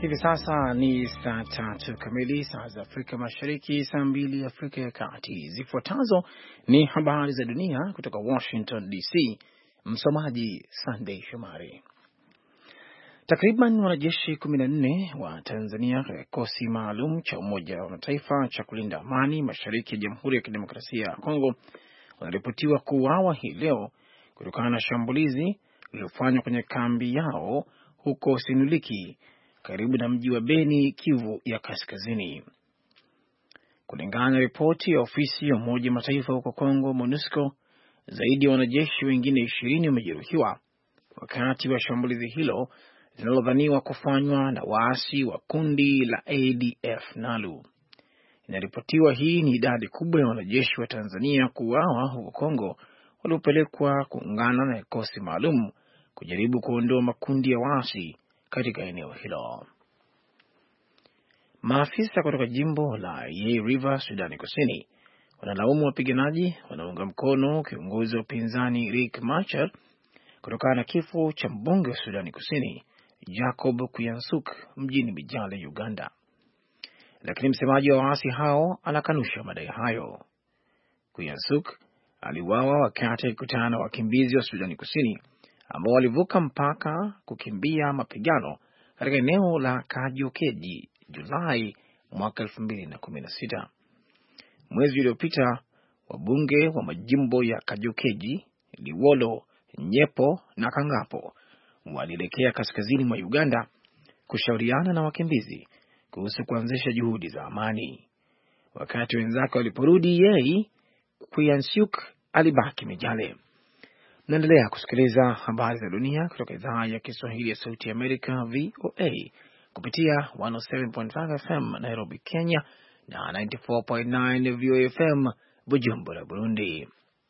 Hivi sasa ni saa 3 kamili saa za Afrika Mashariki, saa 2 Afrika ya Kati. Zifuatazo ni habari za dunia kutoka Washington DC. Msomaji Sunday Shomari. Takriban wanajeshi 14 wa Tanzania katika kikosi maalum cha Umoja wa Mataifa cha kulinda amani mashariki ya Jamhuri ya Kidemokrasia ya Kongo wanaripotiwa kuuawa hii leo kutokana na shambulizi lililofanywa kwenye kambi yao huko Sinuliki karibu na mji wa Beni, Kivu ya Kaskazini. Kulingana na ripoti ya ofisi ya Umoja wa Mataifa huko Kongo, MONUSCO, zaidi ya wanajeshi wengine 20 wamejeruhiwa wakati wa shambulizi hilo linalodhaniwa kufanywa na waasi wa kundi la ADF NALU. Inaripotiwa hii ni idadi kubwa ya wanajeshi wa Tanzania kuuawa huko Kongo waliopelekwa kuungana na kikosi maalum kujaribu kuondoa makundi ya waasi katika eneo hilo. Maafisa kutoka jimbo la Yei River, Sudani Kusini, wanalaumu wapiganaji wanaunga mkono kiongozi wa upinzani Riek Machar kutokana na kifo cha mbunge wa Sudani Kusini Jacob Kuyansuk mjini Bijale, Uganda. Lakini msemaji wa waasi hao anakanusha madai hayo. Kuyansuk aliuawa wakati akikutana na wakimbizi wa Sudani Kusini ambao walivuka mpaka kukimbia mapigano katika eneo la Kajokeji Julai mwaka 2016. Mwezi uliopita, wabunge wa majimbo ya Kajokeji, Liwolo, Nyepo na Kangapo walielekea kaskazini mwa Uganda kushauriana na wakimbizi kuhusu kuanzisha juhudi za amani. Wakati wenzake waliporudi Yei, Kuyansuk alibaki Mijale. Naendelea kusikiliza habari za dunia kutoka idhaa ya Kiswahili ya Sauti ya Amerika, VOA, kupitia 107.5 FM Nairobi, Kenya, na 94.9 VOA FM Bujumbura, Burundi.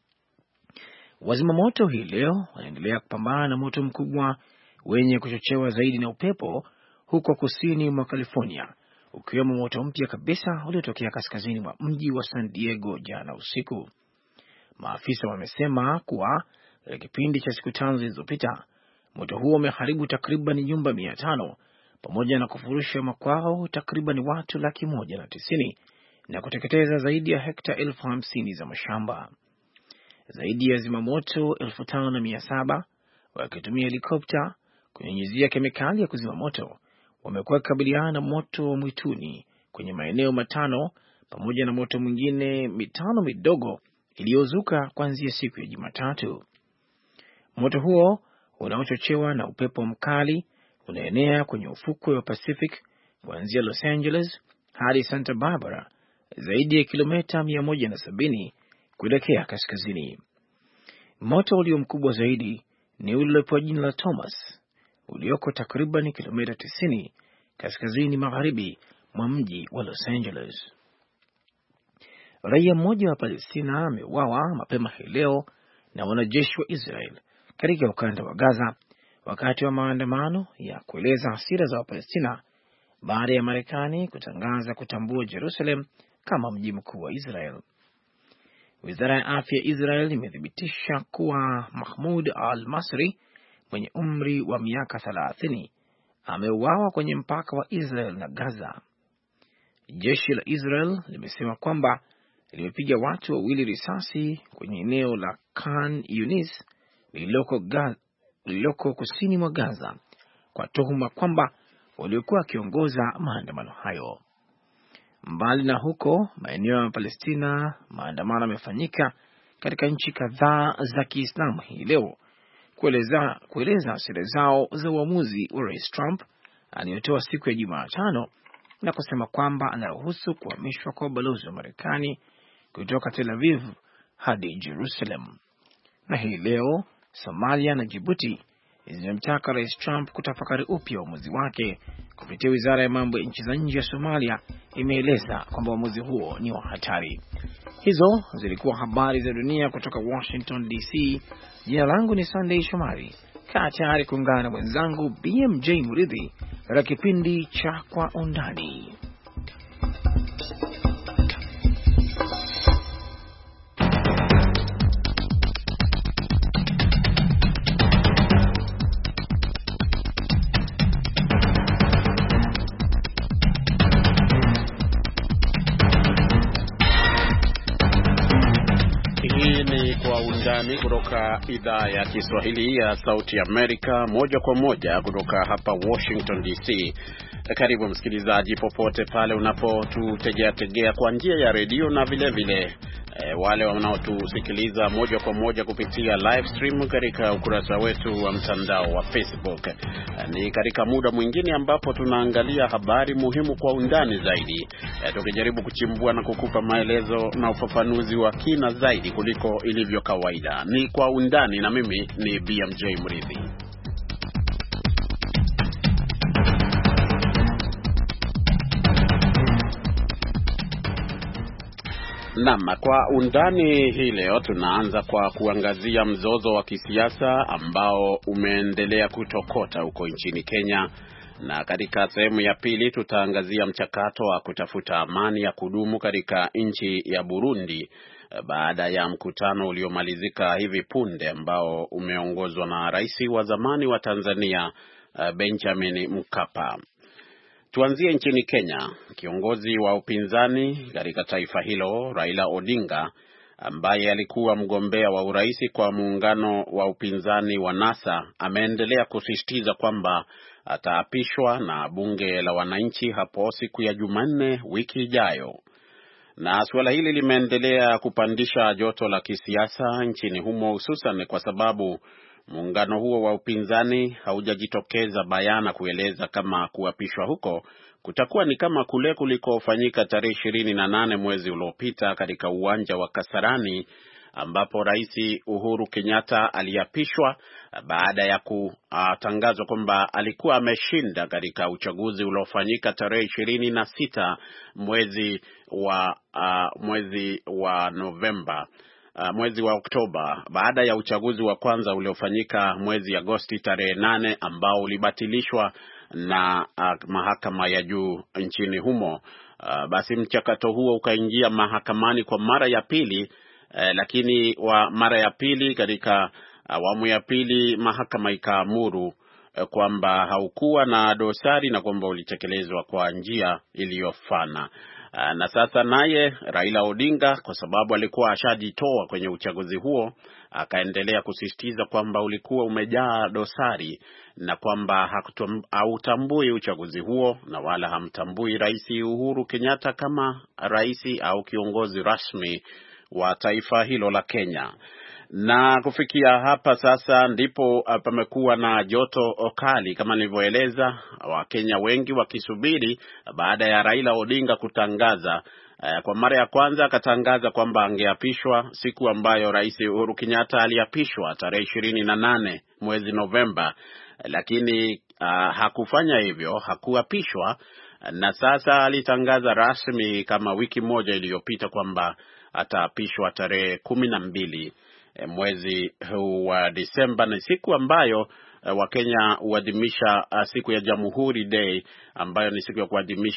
Wazimamoto hii leo wanaendelea kupambana na moto mkubwa wenye kuchochewa zaidi na upepo huko kusini mwa California, ukiwemo moto mpya kabisa uliotokea kaskazini mwa mji wa San Diego jana usiku. Maafisa wamesema kuwa katika kipindi cha siku 5 zilizopita, moto huo umeharibu takriban nyumba 500 pamoja na kufurusha makwao takriban watu 190,000 na kuteketeza zaidi ya hekta 50,000 za mashamba. Zaidi ya zimamoto 5,700 wakitumia helikopta kunyunyizia kemikali ya kuzima moto wamekuwa kukabiliana na moto wa mwituni kwenye maeneo 5 pamoja na moto mwingine 5 midogo iliyozuka kuanzia siku ya Jumatatu. Moto huo unaochochewa na upepo mkali unaenea kwenye ufukwe wa Pacific kuanzia Los Angeles hadi Santa Barbara, zaidi ya kilomita 170 kuelekea kaskazini. Moto ulio mkubwa zaidi ni ule uliopewa jina la Thomas, ulioko takriban kilomita 90 kaskazini magharibi mwa mji wa Los Angeles. Raia mmoja wa Palestina ameuawa mapema hii leo na wanajeshi wa Israel katika ukanda wa Gaza wakati wa maandamano ya kueleza hasira za Wapalestina baada ya Marekani kutangaza kutambua Jerusalem kama mji mkuu wa Israel. Wizara ya afya ya Israel imethibitisha kuwa Mahmoud al-Masri mwenye umri wa miaka 30 ameuawa kwenye mpaka wa Israel na Gaza. Jeshi la Israel limesema kwamba limepiga watu 2 risasi kwenye eneo la Khan Yunis lililoko kusini mwa Gaza kwa tuhuma kwamba waliokuwa wakiongoza maandamano hayo. Mbali na huko, maeneo ya Palestina, maandamano yamefanyika katika nchi kadhaa za Kiislamu hii leo kueleza hasira zao za uamuzi wa Rais Trump aliyotoa siku ya Jumatano na kusema kwamba anaruhusu kuhamishwa kwa balozi wa Marekani kutoka Tel Aviv hadi Jerusalem. Na hii leo Somalia na Djibouti zimemtaka Rais Trump kutafakari upya uamuzi wake. Kupitia wizara ya mambo ya nchi za nje ya Somalia imeeleza kwamba uamuzi huo ni wa hatari. Hizo zilikuwa habari za dunia kutoka Washington DC. Jina langu ni Sunday Shomari. Kaa tayari kuungana na mwenzangu BMJ Muridhi katika kipindi cha Kwa Undani. Undani kutoka idhaa ya Kiswahili ya Sauti Amerika, moja kwa moja kutoka hapa Washington DC. Karibu msikilizaji popote pale unapotutegea kwa njia ya redio na vile vile wale wanaotusikiliza moja kwa moja kupitia live stream katika ukurasa wetu wa mtandao wa Facebook. Ni katika muda mwingine ambapo tunaangalia habari muhimu kwa undani zaidi, tukijaribu kuchimbua na kukupa maelezo na ufafanuzi wa kina zaidi kuliko ilivyo kawaida. Ni kwa undani, na mimi ni BMJ Mridhi. Naam, kwa undani hii leo tunaanza kwa kuangazia mzozo wa kisiasa ambao umeendelea kutokota huko nchini Kenya, na katika sehemu ya pili tutaangazia mchakato wa kutafuta amani ya kudumu katika nchi ya Burundi baada ya mkutano uliomalizika hivi punde ambao umeongozwa na rais wa zamani wa Tanzania Benjamin Mkapa. Tuanzie nchini Kenya. Kiongozi wa upinzani katika taifa hilo, Raila Odinga, ambaye alikuwa mgombea wa urais kwa muungano wa upinzani wa NASA, ameendelea kusisitiza kwamba ataapishwa na bunge la wananchi hapo siku ya Jumanne wiki ijayo. Na suala hili limeendelea kupandisha joto la kisiasa nchini humo, hususan kwa sababu muungano huo wa upinzani haujajitokeza bayana kueleza kama kuapishwa huko kutakuwa ni kama kule kulikofanyika tarehe 28 mwezi uliopita katika uwanja wa Kasarani, ambapo Rais Uhuru Kenyatta aliapishwa baada ya kutangazwa kwamba alikuwa ameshinda katika uchaguzi uliofanyika tarehe 26 mwezi wa Novemba. Mwezi wa Oktoba, baada ya uchaguzi wa kwanza uliofanyika mwezi Agosti tarehe 8 ambao ulibatilishwa na mahakama ya juu nchini humo. Basi mchakato huo ukaingia mahakamani kwa mara ya pili, lakini mara ya pili katika awamu ya pili mahakama ikaamuru kwamba haukuwa na dosari na kwamba ulitekelezwa kwa njia iliyofana. Na sasa naye Raila Odinga, kwa sababu alikuwa ashajitoa kwenye uchaguzi huo, akaendelea kusisitiza kwamba ulikuwa umejaa dosari na kwamba hautambui uchaguzi huo na wala hamtambui Rais Uhuru Kenyatta kama rais au kiongozi rasmi wa taifa hilo la Kenya. Na kufikia hapa sasa ndipo pamekuwa na joto kali kama nilivyoeleza, Wakenya wengi wakisubiri baada ya Raila Odinga kutangaza kwa mara ya kwanza, akatangaza kwamba angeapishwa siku ambayo Rais Uhuru Kenyatta aliapishwa tarehe 28 mwezi Novemba, lakini hakufanya hivyo, hakuapishwa. Na sasa alitangaza rasmi kama wiki moja iliyopita kwamba ataapishwa tarehe 12 mwezi huu wa Disemba, na siku ambayo Wakenya huadhimisha siku ya Jamhuri Day, ambayo ni siku ya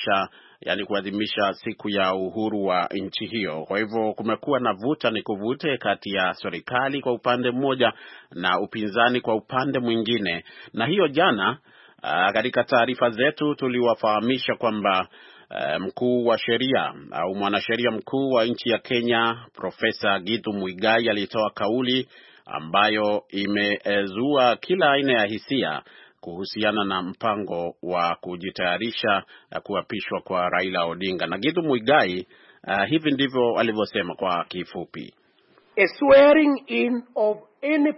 kuadhimisha siku ya uhuru wa nchi hiyo. Kwa hivyo kumekuwa na vuta ni kuvute kati ya serikali kwa upande mmoja na upinzani kwa upande mwingine. Na hiyo jana katika taarifa zetu tuliwafahamisha kwamba mkuu wa sheria au mwanasheria mkuu wa nchi ya Kenya, Profesa Githu Muigai, alitoa kauli ambayo imezua kila aina ya hisia kuhusiana na mpango wa kujitayarisha kuapishwa kwa Raila Odinga. Na Githu Muigai hivi ndivyo alivyosema kwa kifupi: A swearing in of any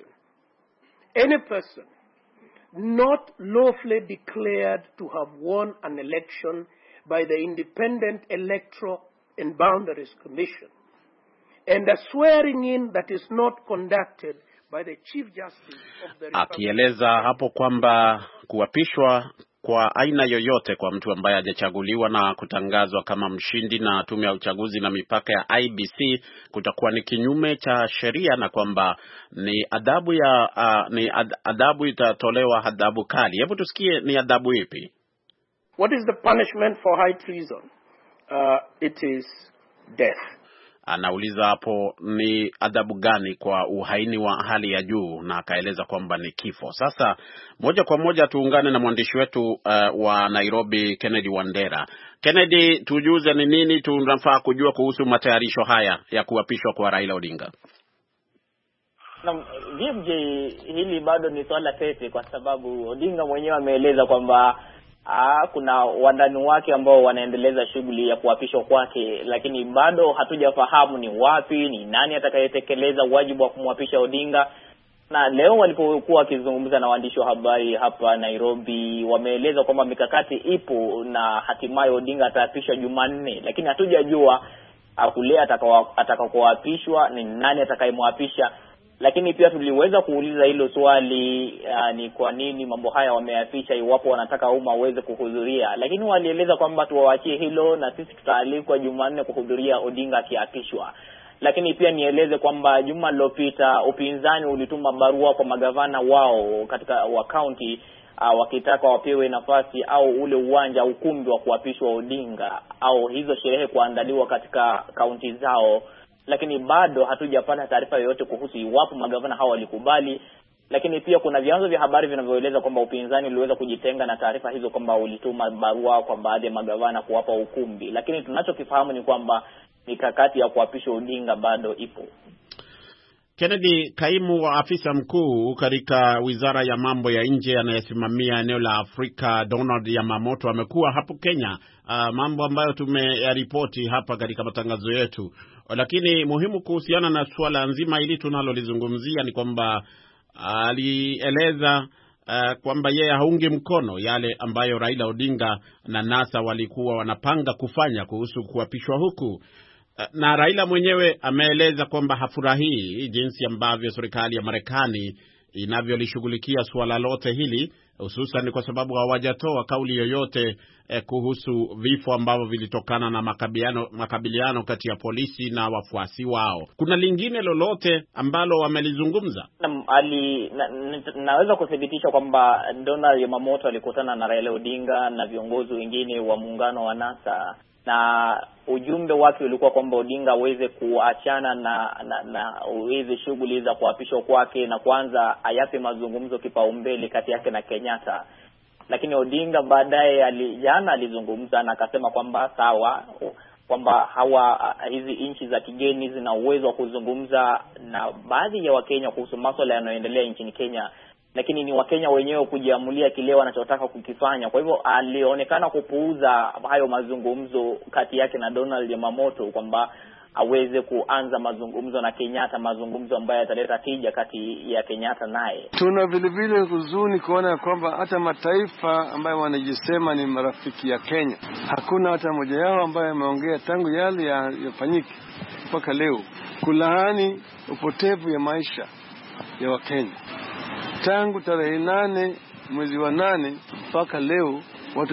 person not lawfully declared to have won an election by the Independent Electoral and Boundaries Commission, and a swearing in that is not conducted by the Chief Justice of the Republic. Akieleza hapo kwamba kuapishwa kwa aina yoyote kwa mtu ambaye hajachaguliwa na kutangazwa kama mshindi na tume ya uchaguzi na mipaka ya IBC kutakuwa ni kinyume cha sheria, na kwamba ni adhabu itatolewa, adhabu kali. Hebu tusikie ni adhabu ipi. What is the punishment for high treason? It is death. Anauliza hapo ni adhabu gani kwa uhaini wa hali ya juu, na akaeleza kwamba ni kifo. Sasa moja kwa moja tuungane na mwandishi wetu wa Nairobi, Kennedy Wandera. Kennedy, tujuze ni nini tunafaa kujua kuhusu matayarisho haya ya kuapishwa kwa Raila Odinga? Na BMJ, hili bado ni swala tete, kwa sababu Odinga mwenyewe ameeleza kwamba kuna wandani wake ambao wanaendeleza shughuli ya kuapishwa kwake, lakini bado hatujafahamu ni wapi, ni nani atakayetekeleza wajibu wa kumwapisha Odinga. Na leo walipokuwa wakizungumza na waandishi wa habari hapa Nairobi, wameeleza kwamba mikakati ipo na hatimaye Odinga ataapishwa Jumanne, lakini hatujajua kule atakapoapishwa ni nani atakayemwapisha. Lakini pia tuliweza kuuliza hilo swali, ni kwa nini mambo haya wameapisha iwapo wanataka umma uweze kuhudhuria, lakini walieleza kwamba tuwaachie hilo na sisi tutaalikwa Jumanne kuhudhuria Odinga akiapishwa. Lakini pia nieleze kwamba juma lililopita upinzani ulituma barua kwa magavana wao katika wa county wakitaka wapewe nafasi au ule uwanja, ukumbi wa kuapishwa Odinga au hizo sherehe kuandaliwa katika kaunti zao, lakini bado hatujapata taarifa yoyote kuhusu iwapo magavana hao walikubali. Lakini pia kuna vyanzo vya habari vinavyoeleza kwamba upinzani uliweza kujitenga na taarifa hizo, kwamba ulituma barua kwa baadhi ya magavana kuwapa ukumbi, lakini tunachokifahamu ni kwamba mikakati ya kuapishwa Odinga bado ipo. Kennedy, kaimu wa afisa mkuu katika Wizara ya Mambo ya Nje anayesimamia eneo la Afrika, Donald Yamamoto, amekuwa hapo Kenya, mambo ambayo tumeyaripoti hapa katika matangazo yetu. Lakini muhimu kuhusiana na suala nzima hili tunalolizungumzia ni kwamba alieleza kwamba yeye haungi mkono yale ambayo Raila Odinga na NASA walikuwa wanapanga kufanya kuhusu kuapishwa huku. Na Raila mwenyewe ameeleza kwamba hafurahii jinsi ambavyo serikali ya Marekani inavyolishughulikia suala lote hili, hususan kwa sababu hawajatoa kauli yoyote kuhusu vifo ambavyo vilitokana na makabiliano kati ya polisi na wafuasi wao. Kuna lingine lolote ambalo wamelizungumza? Naweza kuthibitisha kwamba Donald Yamamoto alikutana na Raila Odinga na viongozi wengine wa muungano wa NASA, na ujumbe wake ulikuwa kwamba Odinga aweze kuachana na uweze shughuli za kuapishwa kwake na kwanza ayape mazungumzo kipaumbele kati yake na Kenyatta. Lakini Odinga baadaye jana alizungumza na akasema kwamba sawa, kwamba hizi nchi za kigeni zina uwezo wa kuzungumza na baadhi ya Wakenya kuhusu masuala yanayoendelea nchini Kenya, lakini ni Wakenya wenyewe kujiamulia kile wanachotaka kukifanya. Kwa hivyo alionekana kupuuza hayo mazungumzo kati yake na Donald Yamamoto, kwamba aweze kuanza mazungumzo na Kenyatta, mazungumzo ambayo yataleta tija kati ya Kenyatta naye. Tuna vile vile huzuni kuona kwamba hata mataifa ambayo wanajisema ni marafiki ya Kenya, hakuna hata mmoja yao ambaye ameongea tangu yale yafanyike mpaka leo kulaani upotevu ya maisha ya Wakenya. Tangu tarehe 8 mwezi wa 8 mpaka leo watu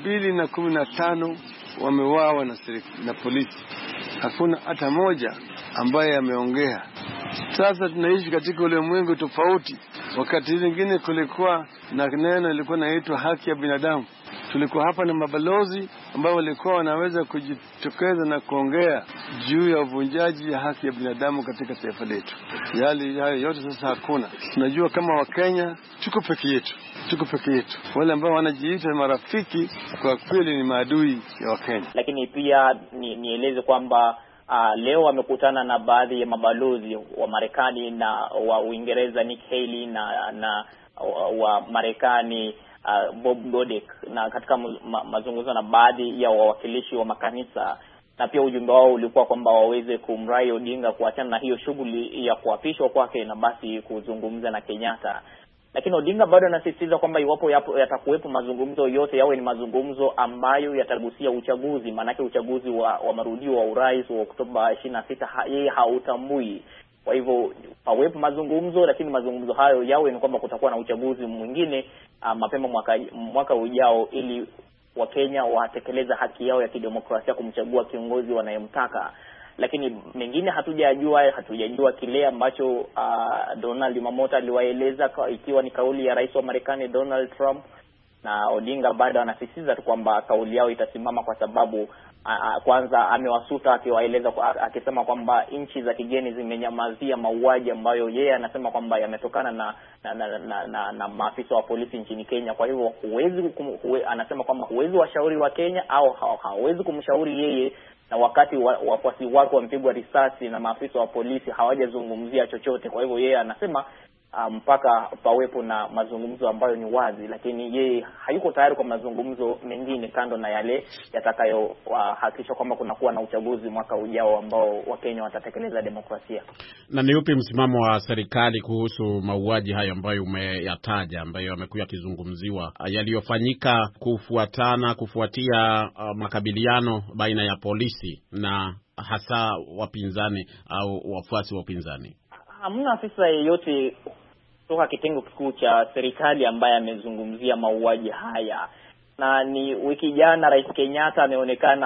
215 wameuawa na polisi. Hakuna hata moja ambaye ameongea. Sasa tunaishi katika ulimwengu tofauti. Wakati mwingine kulikuwa na neno lilikuwa naitwa haki ya binadamu. Tulikuwa hapa na mabalozi ambao walikuwa wanaweza kujitokeza na kuongea juu ya uvunjaji ya haki ya binadamu katika taifa letu. Yale yote sasa hakuna. Tunajua kama Wakenya tuko peke yetu. Wale ambao wanajiita marafiki kwa kweli ni maadui ya Wakenya. Lakini pia nieleze kwamba leo wamekutana na baadhi ya mabalozi wa Marekani na wa Uingereza, Nick Haley na wa Marekani Bob Godek, na katika mazungumzo na baadhi ya wawakilishi wa makanisa, na pia ujumbe wao ulikuwa kwamba waweze kumrai Odinga kuachana na hiyo shughuli ya kuapishwa kwake na basi kuzungumza na Kenyatta. Lakini Odinga bado anasisitiza kwamba iwapo yatakuwepo mazungumzo yote, yawe ni mazungumzo ambayo yatagusia uchaguzi, maanake uchaguzi wa marudio wa urais wa Oktoba 26 yeye hautambui. Kwa hivyo pawepo mazungumzo, lakini mazungumzo hayo yawe ni kwamba kutakuwa na uchaguzi mwingine mapema mwaka ujao, ili Wakenya watekeleza haki yao ya kidemokrasia kumchagua kiongozi wanayemtaka. Lakini mengine hatujajua kile ambacho Donald Yamamoto aliwaeleza, ikiwa ni kauli ya rais wa Marekani Donald Trump, na Odinga bado anasisitiza tu kwamba kauli yao itasimama, kwa sababu kwanza amewasuta akiwaeleza akisema kwamba nchi za kigeni zimenyamazia mauaji ambayo yeye anasema kwamba yametokana na maafisa wa polisi nchini Kenya. Kwa hivyo anasema kwamba huwezi washauri wa Kenya au hawezi kumshauri yeye na wakati wafuasi wake wamepigwa risasi na maafisa wa polisi hawajazungumzia chochote. Kwa hivyo yeye anasema mpaka pawepo na mazungumzo ambayo ni wazi, lakini yeye hayuko tayari kwa mazungumzo mengine kando na yale yatakayohakikisha kwamba kunakuwa na uchaguzi mwaka ujao ambao Wakenya watatekeleza demokrasia. Na ni upi msimamo wa serikali kuhusu mauaji hayo ambayo umeyataja, ambayo yamekuwa yakizungumziwa, yaliyofanyika kufuatia makabiliano baina ya polisi na hasa wapinzani au wafuasi wa upinzani? Hamna afisa yeyote kutoka kitengo kikuu cha serikali ambaye amezungumzia mauaji haya. Na ni wiki jana Rais Kenyatta ameonekana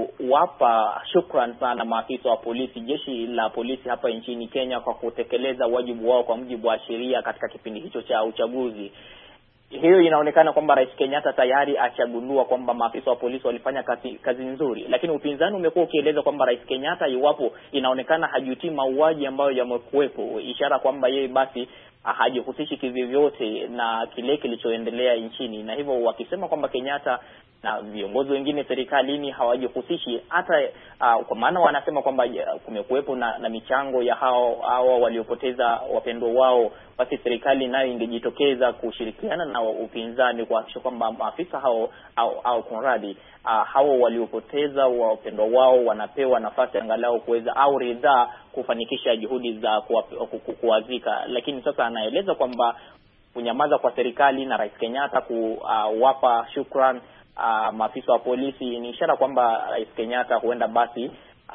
kuwapa shukran sana maafisa wa polisi, jeshi la polisi hapa nchini Kenya, kwa kutekeleza wajibu wao kwa mujibu wa sheria katika kipindi hicho cha uchaguzi. Hiyo inaonekana kwamba Rais Kenyatta tayari achagundua kwamba maafisa wa polisi walifanya kazi nzuri, lakini upinzani umekuwa ukieleza kwamba Rais Kenyatta, iwapo inaonekana hajutii mauaji ambayo yamekuwepo, ishara kwamba yeye basi hajihusishi kivyovyote na kile kilichoendelea nchini, na hivyo wakisema kwamba Kenyatta na viongozi wengine serikalini hawajihusishi hata kwa maana wanasema kwamba kumekuwepo na michango ya hao waliopoteza wapendwa wao, basi serikali nayo ingejitokeza kushirikiana na upinzani kuhakikisha kwamba maafisa hao kunradi hao waliopoteza wapendwa wao wanapewa nafasi angalau kuweza au ridhaa kufanikisha juhudi za kuwazika. Lakini sasa anaeleza kwamba kunyamaza kwa serikali na Rais Kenyatta kuwapa shukran maafisa wa polisi ni ishara kwamba Rais Kenyatta huenda basi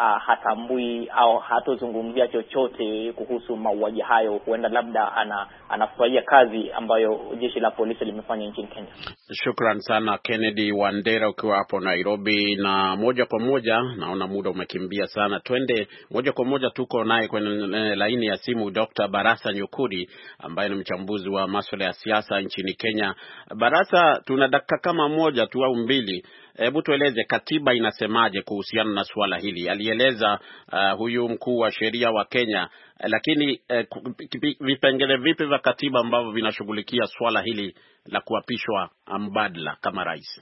hatambui au hatozungumzia chochote kuhusu mauaji hayo. Huenda labda anafurahia kazi ambayo jeshi la polisi limefanya nchini Kenya. Shukran sana Kennedy Wandera ukiwa hapo Nairobi. Na moja kwa moja, naona muda umekimbia sana, twende moja kwa moja, tuko naye kwenye laini ya simu Dr. Barasa Nyukuri ambaye ni mchambuzi wa masuala ya siasa nchini Kenya. Barasa, tuna dakika kama moja tu au mbili. Hebu tueleze katiba inasemaje kuhusiana na suala hili. Alieleza huyu mkuu wa sheria wa Kenya, lakini vipengele vipi vya katiba ambavyo vinashughulikia suala hili la kuapishwa mbadala kama rais?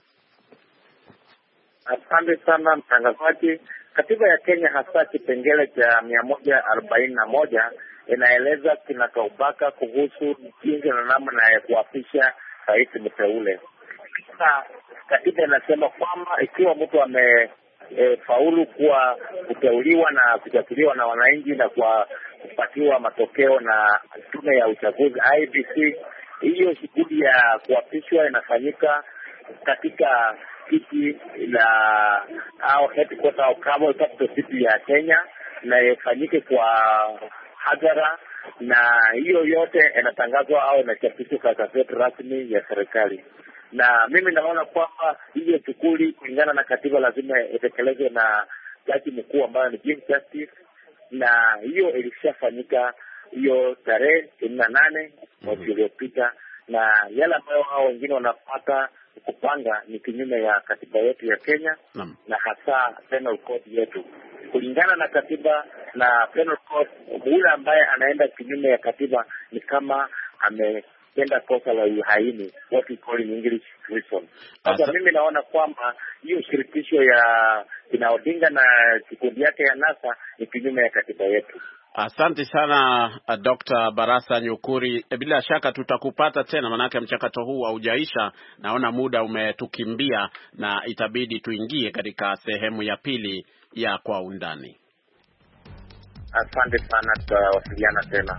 Asante sana mtangazaji. Katiba ya Kenya hasa kipengele cha 141 inaeleza kinakaubaka kuhusu jinsi na namna ya kuapisha rais mteule. Katiba inasema kwamba ikiwa mtu amefaulu kuwa kuteuliwa na kuchaguliwa na wananchi na kwa kupatiwa matokeo na tume ya uchaguzi IEBC, hiyo shughuli ya kuapishwa inafanyika katika kiti la au headquarter au capital city ya Kenya, na ifanyike kwa hadhara, na hiyo yote inatangazwa au inachapishwa kwa gazeti rasmi ya serikali. Na mimi naona kwamba hiyo shughuli kulingana na katiba lazima itekelezwe na jaji mkuu ambaye ni Chief Justice, na hiyo ilishafanyika hiyo tarehe 28 mwezi uliopita, na yale ambayo hao wengine wanapata kupanga ni kinyume ya katiba yetu ya Kenya na hasa penal code yetu. Kulingana na katiba na penal code, yule ambaye anaenda kinyume ya katiba ni kama ametenda kosa la uhaini, what we call in English treason. Sasa mimi naona kwamba hiyo shirikisho ya kina Odinga na kikundi yake ya NASA ni kinyume ya katiba yetu. Asante sana Dr. Barasa Nyukuri. Bila shaka tutakupata tena, manake mchakato huu haujaisha. Naona muda umetukimbia na itabidi tuingie katika sehemu ya pili ya Kwa Undani. Asante sana, tutawasiliana tena.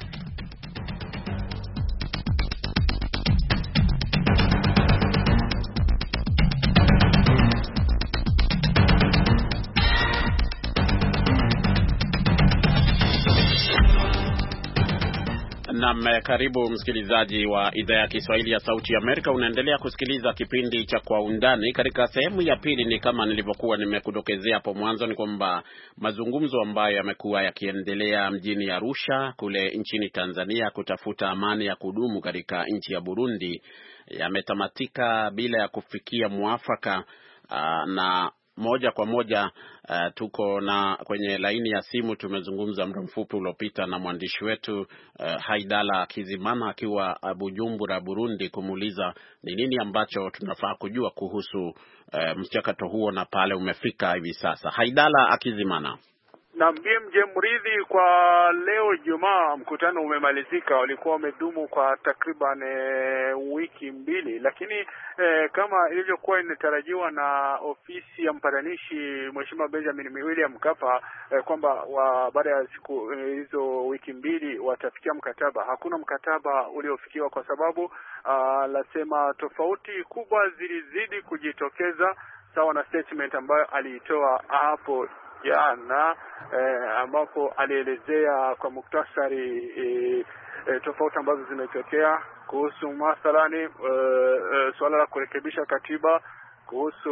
Naam, karibu msikilizaji wa idhaa ya Kiswahili ya Sauti ya Amerika. Unaendelea kusikiliza kipindi cha Kwa Undani. Katika sehemu ya pili, ni kama nilivyokuwa nimekudokezea hapo mwanzo, ni kwamba mazungumzo ambayo yamekuwa yakiendelea mjini Arusha kule nchini Tanzania kutafuta amani ya kudumu katika nchi ya Burundi yametamatika bila ya kufikia mwafaka, na moja kwa moja tuko na kwenye laini ya simu. Tumezungumza muda mfupi uliopita na mwandishi wetu Haidala Kizimana akiwa Bujumbura, Burundi, kumuuliza ni nini ambacho tunafaa kujua kuhusu mchakato huo na pale umefika hivi sasa. Haidala Akizimana. Na BMJ Mridhi, kwa leo Ijumaa mkutano umemalizika. Walikuwa wamedumu kwa takriban wiki mbili, lakini kama ilivyokuwa inatarajiwa na ofisi ya mpatanishi Mheshimiwa Benjamin William Mkapa kwamba baada ya siku hizo wiki mbili watafikia mkataba. Hakuna mkataba uliofikiwa kwa sababu lasema tofauti kubwa zilizidi kujitokeza, sawa na statement ambayo aliitoa hapo jana ambapo alielezea kwa muktasari tofauti ambazo zimetokea kuhusu mathalani suala la kurekebisha katiba, kuhusu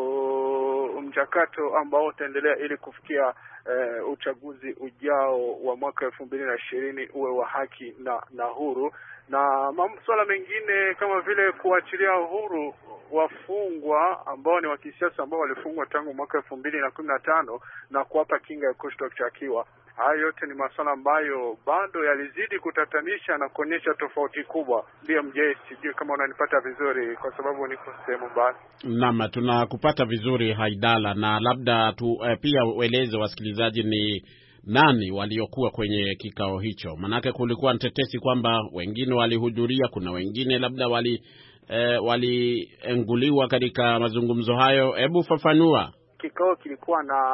mchakato ambao utaendelea ili kufikia uchaguzi ujao wa mwaka 2020 uwe wa haki na huru, na masuala mengine kama vile kuachilia uhuru wafungwa ambao ni wa kisiasa ambao walifungwa tangu mwaka 2015 na kuwapa kinga ya kushtakiwa. Hayo yote ni masuala ambayo bado yalizidi kutatanisha na kuonyesha tofauti kubwa. BMJ, sijui kama unanipata vizuri kwa sababu niko sehemu mbali. Naam, tunakupata vizuri Haidala, na labda pia ueleze wasikilizaji ni nani waliokuwa kwenye kikao hicho. Manake kulikuwa tetesi kwamba wengine walihudhuria, kuna wengine labda walienguliwa katika mazungumzo hayo. Hebu fafanua. Kikao kilikuwa na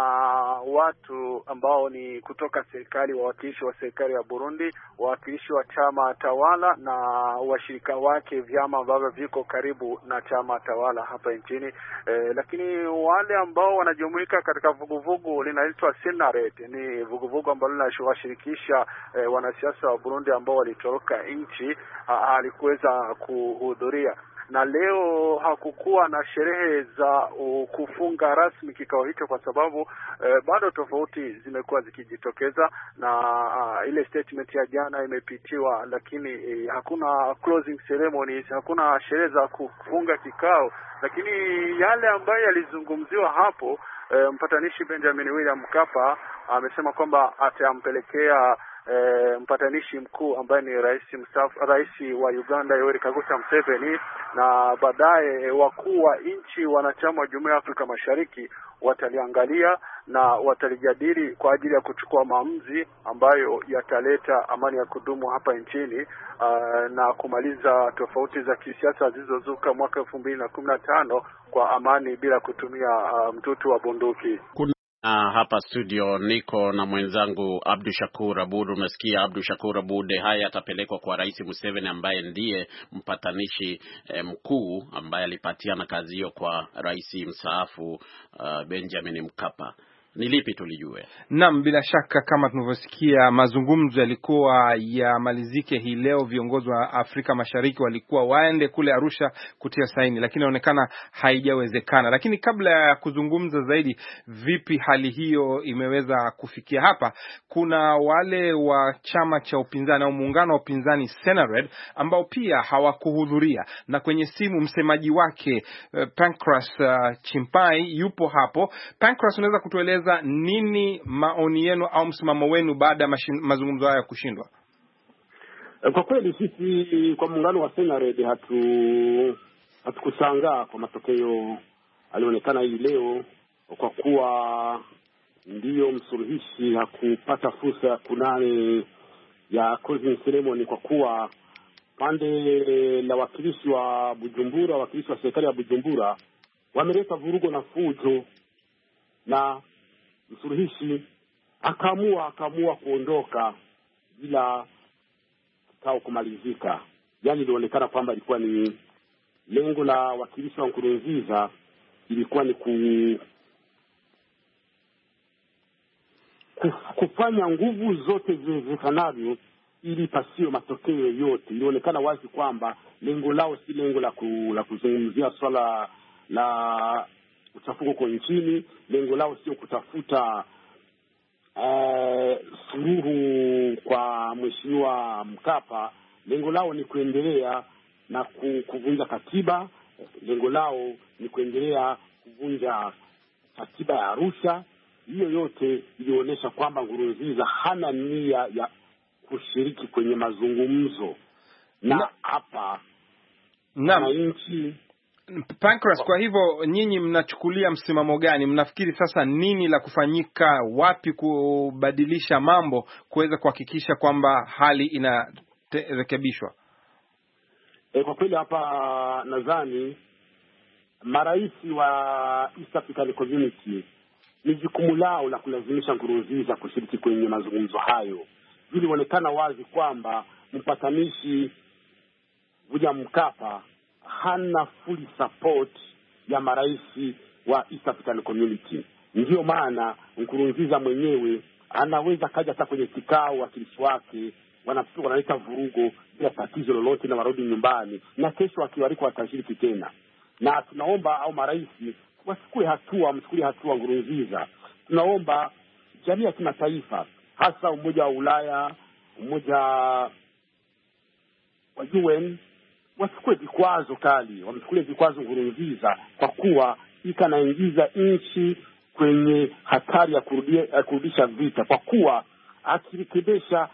watu ambao ni kutoka serikali, wawakilishi wa serikali ya Burundi, wawakilishi wa chama tawala na washirika wake, vyama ambavyo viko karibu na chama tawala hapa nchini. Lakini wale ambao wanajumuika katika vuguvugu linaitwa Senared, ni vuguvugu ambalo linashirikisha wanasiasa wa Burundi ambao walitoroka nchi, alikuweza kuhudhuria. Na leo hakukuwa na sherehe za kufunga rasmi kikao hicho kwa sababu bado tofauti zimekuwa zikijitokeza, na ile statement ya jana imepitiwa, lakini hakuna closing ceremonies, hakuna sherehe za kufunga kikao. Lakini yale ambayo yalizungumziwa hapo, mpatanishi Benjamin William Mkapa amesema kwamba atampelekea mpatanishi mkuu ambaye ni rais wa Uganda Yoweri Kaguta Museveni, na baadaye wakuu wa nchi wanachama wa Jumuiya ya Afrika Mashariki wataliangalia na watalijadili kwa ajili ya kuchukua maamuzi ambayo yataleta amani ya kudumu hapa nchini na kumaliza tofauti za kisiasa zilizozuka mwaka 2015 kwa amani bila kutumia mtutu wa bunduki. Hapa studio niko na mwenzangu Abdu Shakur Abud. Umesikia Abdu Shakur Abud, haya atapelekwa kwa Rais Museveni ambaye ndiye mpatanishi mkuu ambaye alipatiana kazi hiyo kwa Rais mstaafu Benjamin Mkapa. Ni lipi tulijue? Naam, bila shaka kama tunavyosikia mazungumzo yalikuwa yamalizike hii leo. Viongozi wa Afrika Mashariki walikuwa waende kule Arusha kutia saini, lakini inaonekana haijawezekana. Lakini kabla ya kuzungumza zaidi vipi hali hiyo imeweza kufikia hapa, kuna wale wa chama cha upinzani au muungano wa upinzani Senared ambao pia hawakuhudhuria, na kwenye simu msemaji wake Pancras Chimpai yupo hapo. Pancras, unaweza kutueleza nini maoni yenu au msimamo wenu baada ya mazungumzo haya kushindwa? Kwa kweli sisi kwa muungano wa Senared hatukushangaa kwa matokeo alionekana hii leo, kwa kuwa ndiyo msuluhishi hakupata fursa ya kunane ya closing ceremony, kwa kuwa pande la wakilishi wa Bujumbura, wakilishi wa serikali ya Bujumbura wameleta vurugo na fujo, na msuluhishi akaamua kuondoka bila kikao kumalizika. Yani ilionekana kwamba ilikuwa ni lengo la wakilishi wa Nkurunziza ilikuwa ni kufanya nguvu zote ziwezekanavyo ili pasio matokeo yote. Ilionekana wazi kwamba lengo lao si lengo la kuzungumzia swala la uchafuko kwa nchini. Lengo lao sio kutafuta suluhu kwa Mheshimiwa Mkapa. Lengo lao ni kuendelea na kuvunja katiba. Lengo lao ni kuendelea kuvunja katiba ya Arusha. Hiyo yote ilionyesha kwamba Nkurunziza hana nia ya kushiriki kwenye mazungumzo na hapa na nchi Pancras. Kwa hivyo nyinyi mnachukulia msimamo gani? Mnafikiri sasa nini la kufanyika, wapi kubadilisha mambo kuweza kuhakikisha kwamba hali inarekebishwa? Kwa kweli hapa nadhani marais wa East African Community ni jukumu lao la kulazimisha Nkurunziza kushiriki kwenye mazungumzo hayo. Ilionekana wazi kwamba mpatanishi William Mkapa hana full support ya marais wa East African Community. Ndio maana Nkurunziza mwenyewe anaweza kaja hata kwenye kikao wakilishi wake wanaleta vurugo bila tatizo lolote na warudi nyumbani, na kesho akiwarika watashiriki tena. Na tunaomba au marais mchukulie hatua Nkurunziza. Tunaomba jamii ya kimataifa, hasa Umoja wa Ulaya, Umoja wa UN, wachukue vikwazo kali, wamchukulie vikwazo Nkurunziza kwa kuwa ikanaingiza nchi kwenye hatari ya kurudisha vita, kwa kuwa akirekebisha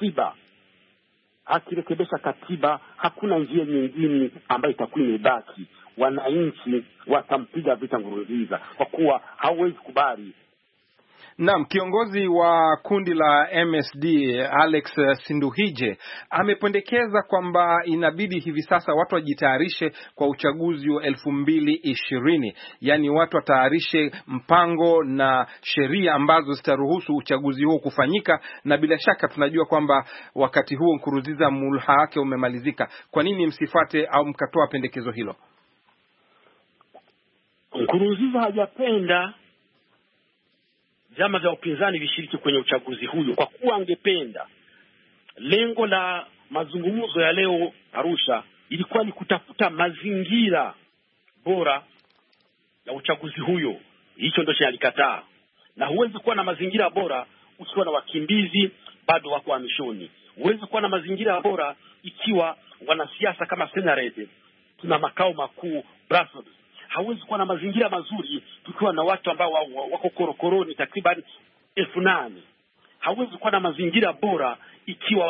katiba hakuna njia nyingine ambayo itakuwa imebaki. Wananchi watampiga vita Nkurunziza kwa kuwa hawezi kubali. Naam, kiongozi wa kundi la MSD Alex Sinduhije amependekeza kwamba inabidi hivi sasa watu wajitayarishe kwa uchaguzi wa 2020. Yaani watu watayarishe mpango na sheria ambazo zitaruhusu uchaguzi huo kufanyika, na bila shaka tunajua kwamba wakati huo Nkurunziza muhula wake umemalizika. Kwa nini msifate au mkatoa pendekezo hilo? Nkurunziza hajapenda vyama vya upinzani vishiriki kwenye uchaguzi huyo, kwa kuwa angependa. Lengo la mazungumzo ya leo Arusha ilikuwa ni kutafuta mazingira bora ya uchaguzi huyo. Hicho ndio alikataa, na huwezi kuwa na mazingira bora ukiwa na wakimbizi bado wako hamishoni. Huwezi kuwa na mazingira bora ikiwa wanasiasa kama Senarede tuna makao makuu Brussels. Hawezi kuwa na mazingira mazuri tukiwa na watu ambao wako korokoroni takriban 8,000. Hawezi kuwa na mazingira bora ikiwa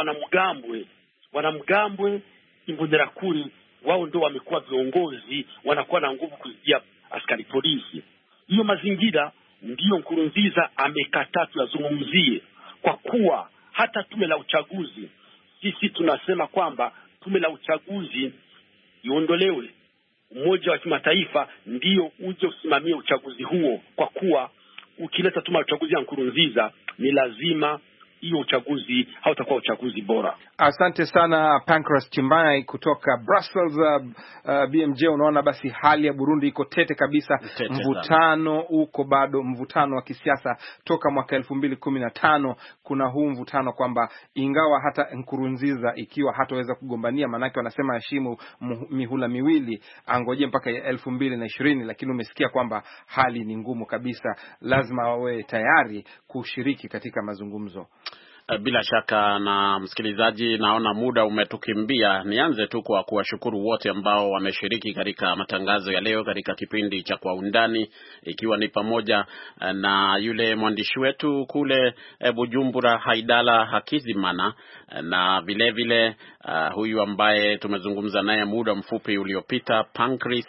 wanamgambwe Imbonerakure wao ndio wamekuwa viongozi, wanakuwa na nguvu kuzidia askari polisi. Hiyo mazingira ndiyo Nkurunziza amekataa tuyazungumzie, kwa kuwa hata tume la uchaguzi, sisi tunasema kwamba tume la uchaguzi iondolewe. Umoja wa kimataifa ndio uje usimamie uchaguzi huo, kwa kuwa ukileta tume ya uchaguzi ya Nkurunziza ni lazima hiyo uchaguzi hautakuwa uchaguzi bora. Asante sana Pancras Chimbai kutoka Brussels. BMJ, unaona basi hali ya Burundi iko tete kabisa. Mvutano uko bado, mvutano wa kisiasa toka mwaka 2015. Kuna huu mvutano kwamba ingawa hata Nkurunziza ikiwa hataweza kugombania, manake wanasema heshimu mihula miwili, angoje mpaka 2020, lakini umesikia kwamba hali ni ngumu kabisa. Lazima wawe tayari kushiriki katika mazungumzo. Bila shaka. Na msikilizaji, naona muda umetukimbia. Nianze tu kwa kuwashukuru wote ambao wameshiriki katika matangazo ya leo katika kipindi cha Kwa Undani, ikiwa ni pamoja na yule mwandishi wetu kule Bujumbura Haidala Hakizimana, na vile vile huyu ambaye tumezungumza naye muda mfupi uliopita Pancras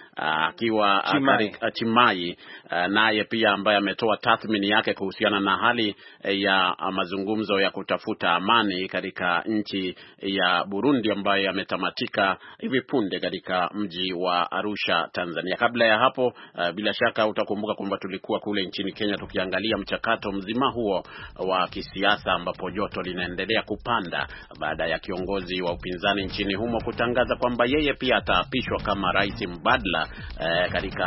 akiwa Chimai, naye pia ambaye ametoa tathmini yake kuhusiana na hali ya mazungumzo ya kutafuta amani katika nchi ya Burundi ambayo yametamatika hivi punde katika mji wa Arusha, Tanzania. Kabla ya hapo, bila shaka utakumbuka kwamba tulikuwa kule nchini Kenya tukiangalia mchakato mzima huo wa kisiasa, ambapo joto linaendelea kupanda baada ya kiongozi wa upinzani nchini humo kutangaza kwamba yeye pia ataapishwa kama rais mbadala katika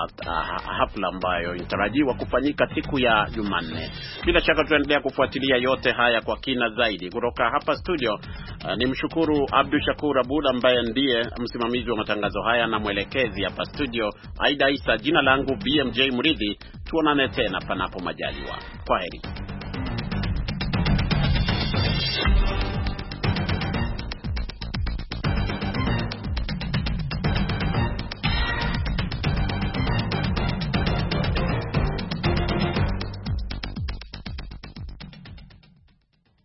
hafla ambayo inatarajiwa kufanyika siku ya Jumanne. Bila shaka tuendelea kufuatilia yote haya kwa kina zaidi. Kutoka hapa studio, nimshukuru Abdul Shakur Abud ambaye ndiye msimamizi wa matangazo haya na mwelekezi hapa studio, Aida Isa. Jina langu BMJ Muridhi. Tuonane tena panapo majaliwa. Kwaheri.